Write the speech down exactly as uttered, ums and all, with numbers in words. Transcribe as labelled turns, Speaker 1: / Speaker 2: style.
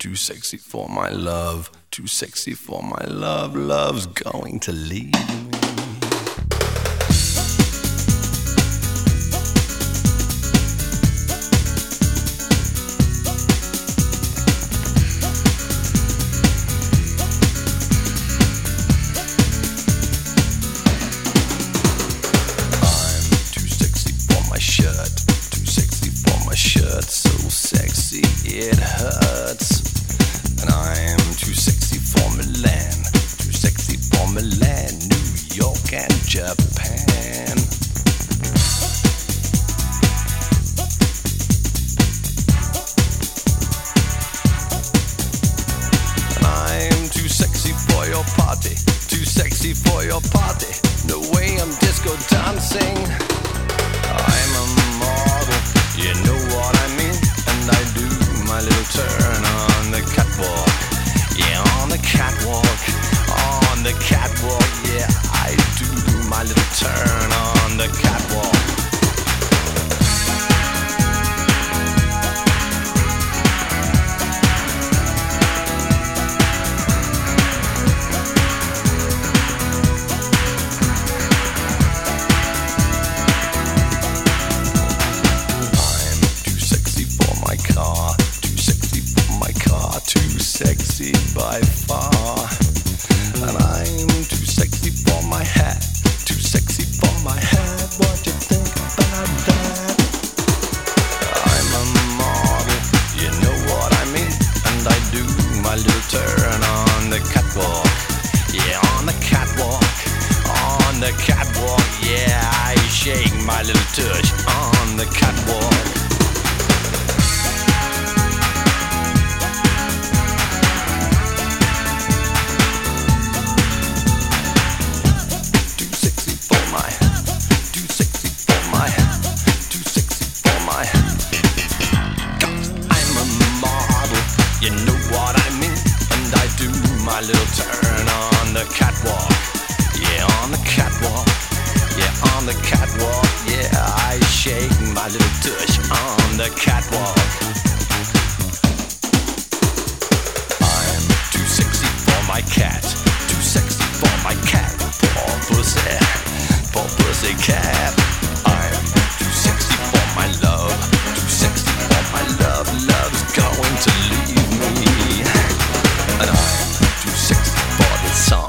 Speaker 1: too sexy for my love, too sexy for my love, love's going to leave me. Shirt so sexy it hurts, and I'm too sexy for Milan, too sexy for Milan, New York and Japan. And I'm too sexy for your party, too sexy for your party, the way I'm disco dancing. I'm a model, you know what I mean, and I do my little turn on the catwalk. Yeah, on the catwalk, on the catwalk. Yeah, I do my little turn on the catwalk. Sexy by far, and I'm too sexy for my hat, too sexy for my hat. What you think about that? I'm a model, you know what I mean, and I do my little turn on the catwalk. Yeah, on the catwalk, on the catwalk. Yeah, I shake my little tush on the catwalk. My little turn on the catwalk. Yeah, on the catwalk. Yeah, on the catwalk. Yeah, I shake my little tush on the catwalk. I'm too sexy for my cat, too sexy for my cat. Poor pussy, poor pussy cat.